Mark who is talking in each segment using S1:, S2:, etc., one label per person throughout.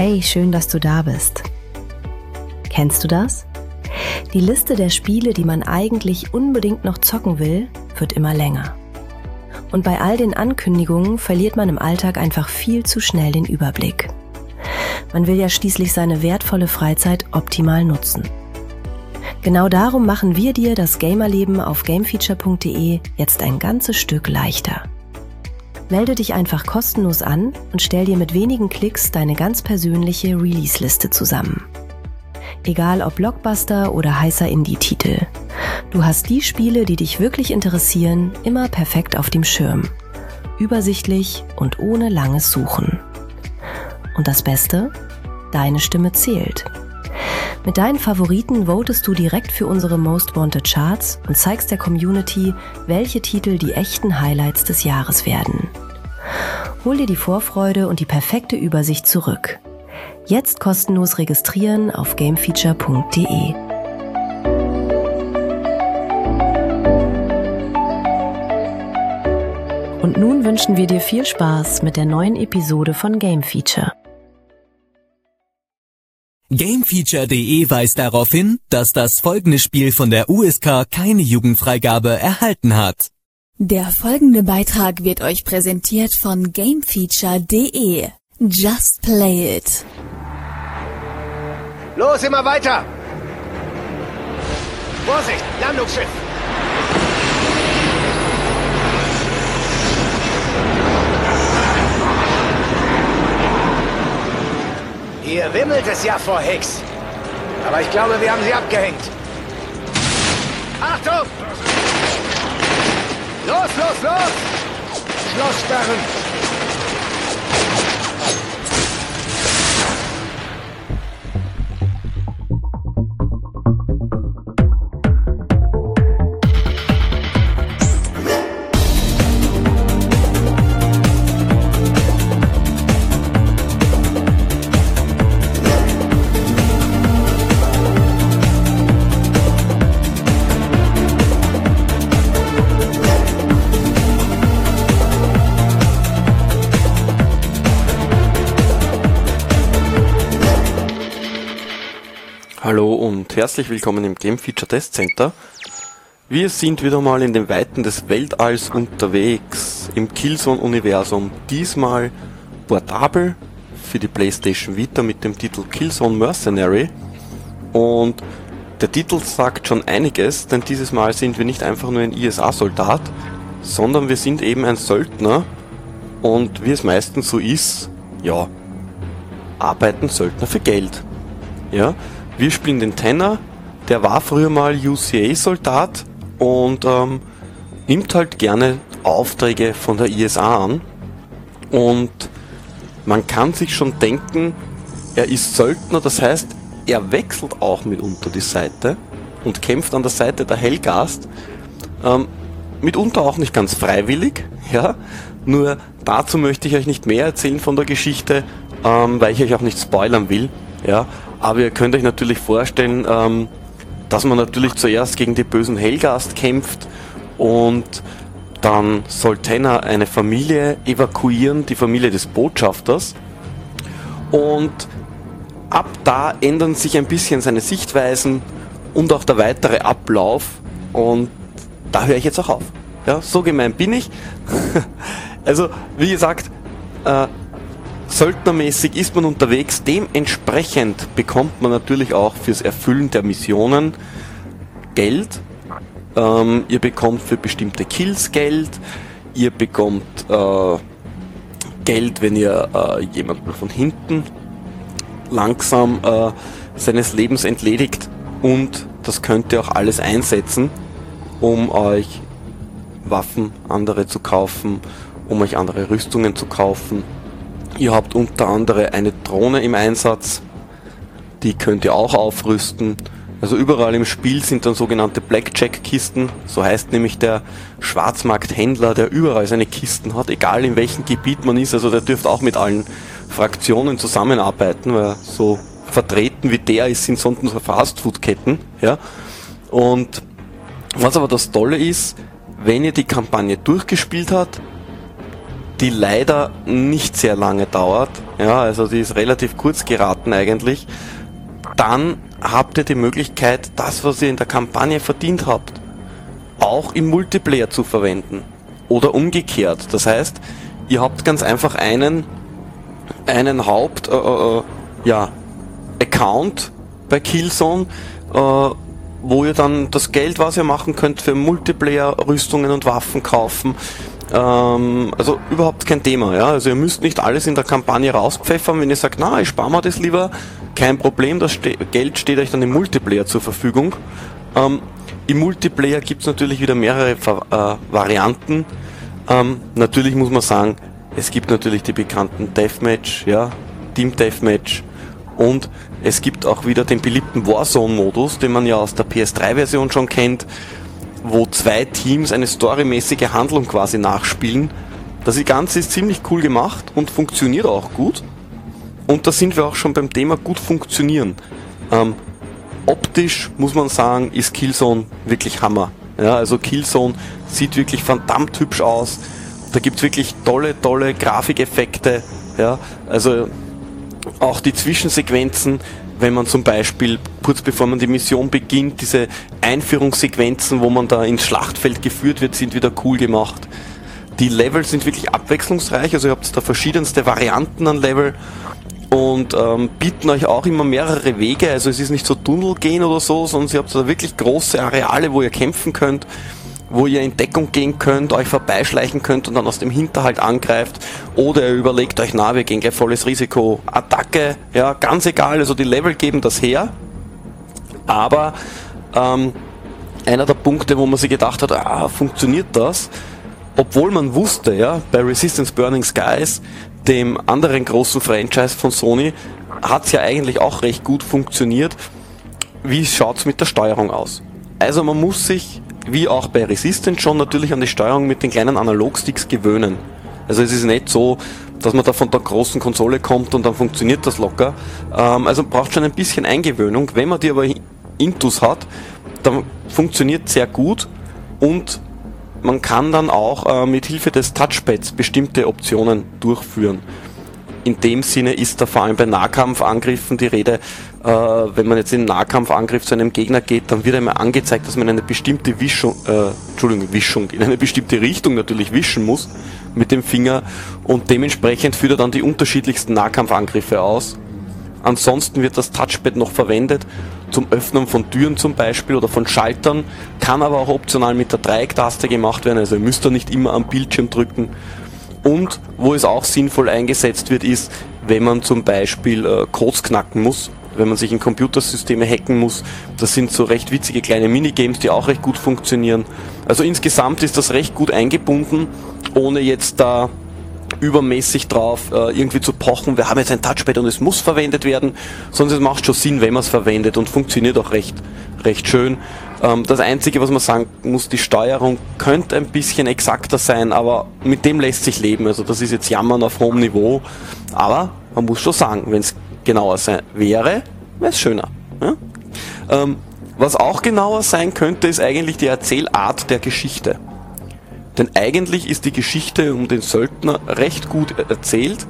S1: Hey, schön, dass du da bist. Kennst du das? Die Liste der Spiele, die man eigentlich unbedingt noch zocken will, wird immer länger. Und bei all den Ankündigungen verliert man im Alltag einfach viel zu schnell den Überblick. Man will ja schließlich seine wertvolle Freizeit optimal nutzen. Genau darum machen wir dir das Gamerleben auf gamefeature.de jetzt ein ganzes Stück leichter. Melde dich einfach kostenlos an und stell dir mit wenigen Klicks deine ganz persönliche Release-Liste zusammen. Egal ob Blockbuster oder heißer Indie-Titel. Du hast die Spiele, die dich wirklich interessieren, immer perfekt auf dem Schirm. Übersichtlich und ohne langes Suchen. Und das Beste? Deine Stimme zählt. Mit deinen Favoriten votest du direkt für unsere Most Wanted Charts und zeigst der Community, welche Titel die echten Highlights des Jahres werden. Hol dir die Vorfreude und die perfekte Übersicht zurück. Jetzt kostenlos registrieren auf gamefeature.de. Und nun wünschen wir dir viel Spaß mit der neuen Episode von Game Feature.
S2: Gamefeature.de weist darauf hin, dass das folgende Spiel von der USK keine Jugendfreigabe erhalten hat.
S3: Der folgende Beitrag wird euch präsentiert von Gamefeature.de. Just play it.
S4: Los, immer weiter! Vorsicht, Landungsschiff! Hier wimmelt es ja vor Hicks. Aber ich glaube, wir haben sie abgehängt. Achtung! Los, los, los! Schloss sperren!
S5: Hallo und herzlich willkommen im Game Feature Test Center. Wir sind wieder mal in den Weiten des Weltalls unterwegs, im Killzone-Universum. Diesmal portabel für die PlayStation Vita mit dem Titel Killzone Mercenary. Und der Titel sagt schon einiges, denn dieses Mal sind wir nicht einfach nur ein ISA-Soldat, sondern wir sind eben ein Söldner. Und wie es meistens so ist, ja, arbeiten Söldner für Geld. Ja. Wir spielen den Tanner, der war früher mal UCA-Soldat und nimmt halt gerne Aufträge von der ISA an. Und man kann sich schon denken, er ist Söldner, das heißt, er wechselt auch mitunter die Seite und kämpft an der Seite der Helghast. Mitunter auch nicht ganz freiwillig, ja. Nur dazu möchte ich euch nicht mehr erzählen von der Geschichte, weil ich euch auch nicht spoilern will, ja. Aber ihr könnt euch natürlich vorstellen, dass man natürlich zuerst gegen die bösen Helghast kämpft und dann soll Tanner eine Familie evakuieren, die Familie des Botschafters. Und ab da ändern sich ein bisschen seine Sichtweisen und auch der weitere Ablauf. Und da höre ich jetzt auch auf. Ja, so gemein bin ich. Also, wie gesagt, söldnermäßig ist man unterwegs, dementsprechend bekommt man natürlich auch fürs Erfüllen der Missionen Geld. Ihr bekommt für bestimmte Kills Geld, ihr bekommt Geld, wenn ihr jemanden von hinten langsam seines Lebens entledigt, und das könnt ihr auch alles einsetzen, um euch Waffen andere zu kaufen, um euch andere Rüstungen zu kaufen. Ihr habt unter anderem eine Drohne im Einsatz, die könnt ihr auch aufrüsten. Also überall im Spiel sind dann sogenannte Blackjack-Kisten, so heißt nämlich der Schwarzmarkthändler, der überall seine Kisten hat, egal in welchem Gebiet man ist. Also der dürfte auch mit allen Fraktionen zusammenarbeiten, weil so vertreten wie der ist, sind sonst nur Fastfood-Ketten. Ja? Und was aber das Tolle ist, wenn ihr die Kampagne durchgespielt habt, die leider nicht sehr lange dauert, ja, also die ist relativ kurz geraten eigentlich, dann habt ihr die Möglichkeit, das, was ihr in der Kampagne verdient habt, auch im Multiplayer zu verwenden. Oder umgekehrt. Das heißt, ihr habt ganz einfach einen Account bei Killzone, wo ihr dann das Geld, was ihr machen könnt, für Multiplayer, Rüstungen und Waffen kaufen. Also überhaupt kein Thema, ja. Also ihr müsst nicht alles in der Kampagne rauspfeffern, wenn ihr sagt, na, ich spare mir das lieber, kein Problem, das Geld steht euch dann im Multiplayer zur Verfügung. Im Multiplayer gibt es natürlich wieder mehrere Varianten. Natürlich muss man sagen, es gibt natürlich die bekannten Deathmatch, ja, Team Deathmatch, und es gibt auch wieder den beliebten Warzone-Modus, den man ja aus der PS3-Version schon kennt, wo 2 Teams eine storymäßige Handlung quasi nachspielen. Das Ganze ist ziemlich cool gemacht und funktioniert auch gut. Und da sind wir auch schon beim Thema gut funktionieren. Optisch muss man sagen, ist Killzone wirklich Hammer. Ja, also Killzone sieht wirklich verdammt hübsch aus. Da gibt es wirklich tolle Grafikeffekte. Ja, also auch die Zwischensequenzen, wenn man zum Beispiel kurz bevor man die Mission beginnt, diese Einführungssequenzen, wo man da ins Schlachtfeld geführt wird, sind wieder cool gemacht. Die Level sind wirklich abwechslungsreich, also ihr habt da verschiedenste Varianten an Level und bieten euch auch immer mehrere Wege, also es ist nicht so Tunnel gehen oder so, sondern ihr habt da wirklich große Areale, wo ihr kämpfen könnt, wo ihr in Deckung gehen könnt, euch vorbeischleichen könnt und dann aus dem Hinterhalt angreift, oder ihr überlegt euch, na, wir gehen gleich volles Risiko, Attacke, ja, ganz egal, also die Level geben das her, aber einer der Punkte, wo man sich gedacht hat, funktioniert das, obwohl man wusste, ja, bei Resistance Burning Skies, dem anderen großen Franchise von Sony, hat es ja eigentlich auch recht gut funktioniert. Wie schaut es mit der Steuerung aus? Also man muss sich, wie auch bei Resistance schon, natürlich an die Steuerung mit den kleinen Analogsticks gewöhnen. Also es ist nicht so, dass man da von der großen Konsole kommt und dann funktioniert das locker. Also man braucht schon ein bisschen Eingewöhnung. Wenn man die aber intus hat, dann funktioniert sehr gut und man kann dann auch mit Hilfe des Touchpads bestimmte Optionen durchführen. In dem Sinne ist da vor allem bei Nahkampfangriffen die Rede, wenn man jetzt in einen Nahkampfangriff zu einem Gegner geht, dann wird einmal angezeigt, dass man in eine bestimmte in eine bestimmte Richtung natürlich wischen muss mit dem Finger, und dementsprechend führt er dann die unterschiedlichsten Nahkampfangriffe aus. Ansonsten wird das Touchpad noch verwendet zum Öffnen von Türen zum Beispiel oder von Schaltern, kann aber auch optional mit der Dreiecktaste gemacht werden, also ihr müsst da nicht immer am Bildschirm drücken. Und wo es auch sinnvoll eingesetzt wird, ist, wenn man zum Beispiel Codes knacken muss, wenn man sich in Computersysteme hacken muss. Das sind so recht witzige kleine Minigames, die auch recht gut funktionieren. Also insgesamt ist das recht gut eingebunden, ohne jetzt da übermäßig drauf irgendwie zu pochen, wir haben jetzt ein Touchpad und es muss verwendet werden, sondern es macht schon Sinn, wenn man es verwendet, und funktioniert auch recht schön. Das Einzige, was man sagen muss, die Steuerung könnte ein bisschen exakter sein, aber mit dem lässt sich leben. Also das ist jetzt Jammern auf hohem Niveau, aber man muss schon sagen, wenn es genauer sein wäre, wäre es schöner. Ja? Was auch genauer sein könnte, ist eigentlich die Erzählart der Geschichte. Denn eigentlich ist die Geschichte um den Söldner recht gut erzählt.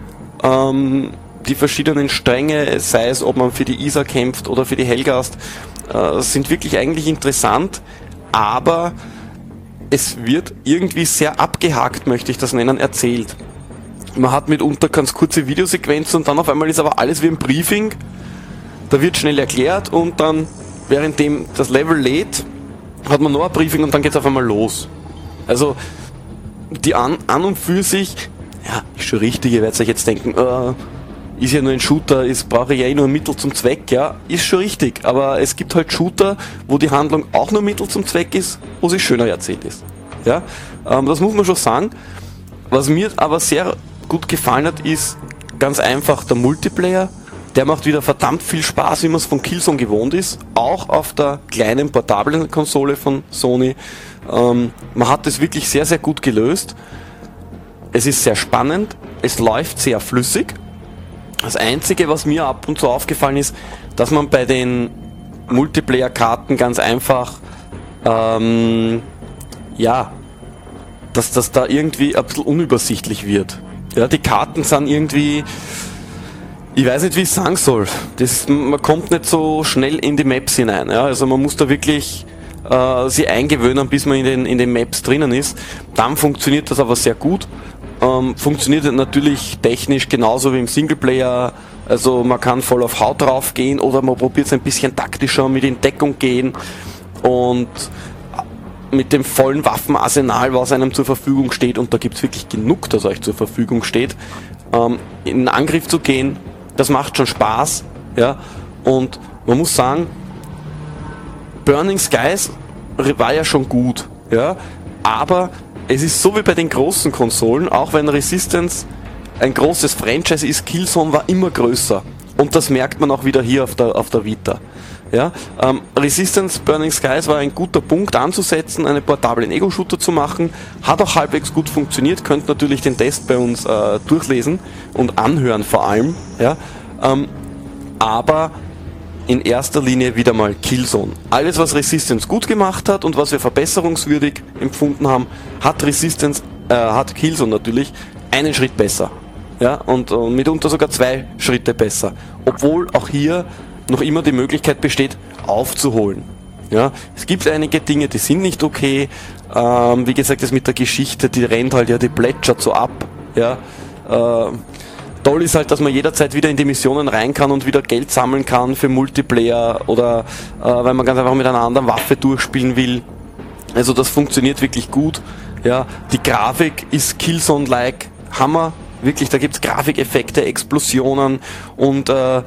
S5: Die verschiedenen Stränge, sei es, ob man für die Isa kämpft oder für die Helghast, sind wirklich eigentlich interessant, aber es wird irgendwie sehr abgehakt, möchte ich das nennen, erzählt. Man hat mitunter ganz kurze Videosequenzen und dann auf einmal ist aber alles wie ein Briefing. Da wird schnell erklärt und dann, währenddem das Level lädt, hat man noch ein Briefing und dann geht es auf einmal los. Also die an und für sich, ja, ist schon richtig, ihr werdet euch jetzt denken, ist ja nur ein Shooter, brauche ich ja nur ein Mittel zum Zweck, ja, ist schon richtig, aber es gibt halt Shooter, wo die Handlung auch nur Mittel zum Zweck ist, wo sie schöner erzählt ist. Ja, das muss man schon sagen. Was mir aber sehr gut gefallen hat, ist ganz einfach der Multiplayer. Der macht wieder verdammt viel Spaß, wie man es von Killzone gewohnt ist, auch auf der kleinen portablen Konsole von Sony. Man hat es wirklich sehr, sehr gut gelöst. Es ist sehr spannend, es läuft sehr flüssig. Das Einzige, was mir ab und zu aufgefallen ist, dass man bei den Multiplayer-Karten ganz einfach dass das da irgendwie ein bisschen unübersichtlich wird. Ja, die Karten sind irgendwie, ich weiß nicht, wie ich sagen soll. Man kommt nicht so schnell in die Maps hinein. Ja? Also man muss da wirklich sich eingewöhnen, bis man in den Maps drinnen ist. Dann funktioniert das aber sehr gut. Funktioniert natürlich technisch genauso wie im Singleplayer. Also man kann voll auf Haut drauf gehen oder man probiert es ein bisschen taktischer mit in Deckung gehen und mit dem vollen Waffenarsenal, was einem zur Verfügung steht, und da gibt es wirklich genug, das euch zur Verfügung steht, in einen Angriff zu gehen. Das macht schon Spaß, ja, und man muss sagen, Burning Skies war ja schon gut, ja, aber es ist so wie bei den großen Konsolen, auch wenn Resistance ein großes Franchise ist, Killzone war immer größer, und das merkt man auch wieder hier auf der Vita. Ja, Resistance Burning Skies war ein guter Punkt anzusetzen, einen portablen Ego-Shooter zu machen, hat auch halbwegs gut funktioniert, könnt natürlich den Test bei uns durchlesen und anhören vor allem, ja, aber in erster Linie wieder mal Killzone. Alles, was Resistance gut gemacht hat und was wir verbesserungswürdig empfunden haben, hat Killzone natürlich einen Schritt besser, ja, und mitunter sogar 2 Schritte besser, obwohl auch hier noch immer die Möglichkeit besteht, aufzuholen. Ja, es gibt einige Dinge, die sind nicht okay. Wie gesagt, das mit der Geschichte, die rennt halt ja, die plätschert so ab. Ja, toll ist halt, dass man jederzeit wieder in die Missionen rein kann und wieder Geld sammeln kann für Multiplayer oder weil man ganz einfach mit einer anderen Waffe durchspielen will. Also das funktioniert wirklich gut. Ja, die Grafik ist Killzone-like Hammer. Wirklich, da gibt es Grafikeffekte, Explosionen und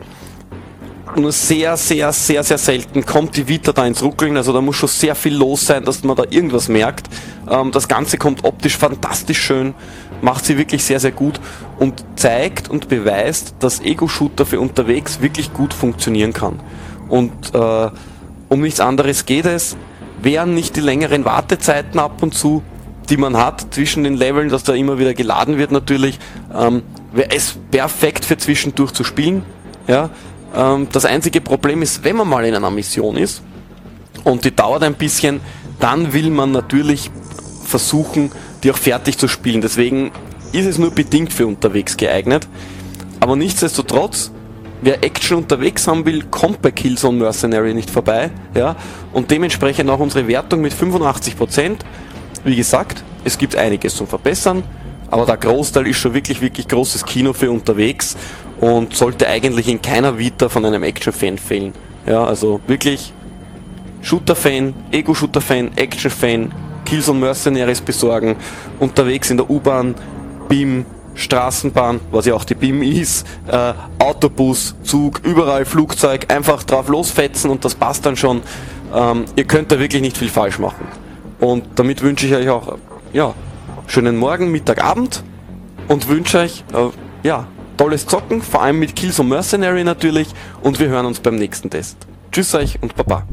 S5: nur sehr selten kommt die Vita da ins Ruckeln, also da muss schon sehr viel los sein, dass man da irgendwas merkt. Das Ganze kommt optisch fantastisch schön, macht sie wirklich sehr gut und zeigt und beweist, dass Ego-Shooter für unterwegs wirklich gut funktionieren kann. Und um nichts anderes geht es, wären nicht die längeren Wartezeiten ab und zu, die man hat zwischen den Leveln, dass da immer wieder geladen wird natürlich, wäre es perfekt für zwischendurch zu spielen. Ja. Das einzige Problem ist, wenn man mal in einer Mission ist und die dauert ein bisschen, dann will man natürlich versuchen, die auch fertig zu spielen. Deswegen ist es nur bedingt für unterwegs geeignet. Aber nichtsdestotrotz, wer Action unterwegs haben will, kommt bei Killzone Mercenary nicht vorbei. Ja? Und dementsprechend auch unsere Wertung mit 85%. Wie gesagt, es gibt einiges zum Verbessern, aber der Großteil ist schon wirklich großes Kino für unterwegs und sollte eigentlich in keiner Vita von einem Action-Fan fehlen. Ja, also wirklich Shooter-Fan, Ego-Shooter-Fan, Action-Fan, Killzone Mercenaries besorgen, unterwegs in der U-Bahn, BIM, Straßenbahn, was ja auch die BIM ist, Autobus, Zug, überall Flugzeug, einfach drauf losfetzen und das passt dann schon. Ihr könnt da wirklich nicht viel falsch machen. Und damit wünsche ich euch auch schönen Morgen, Mittag, Abend und wünsche euch tolles Zocken, vor allem mit Killzone Mercenary natürlich, und wir hören uns beim nächsten Test. Tschüss euch und Baba.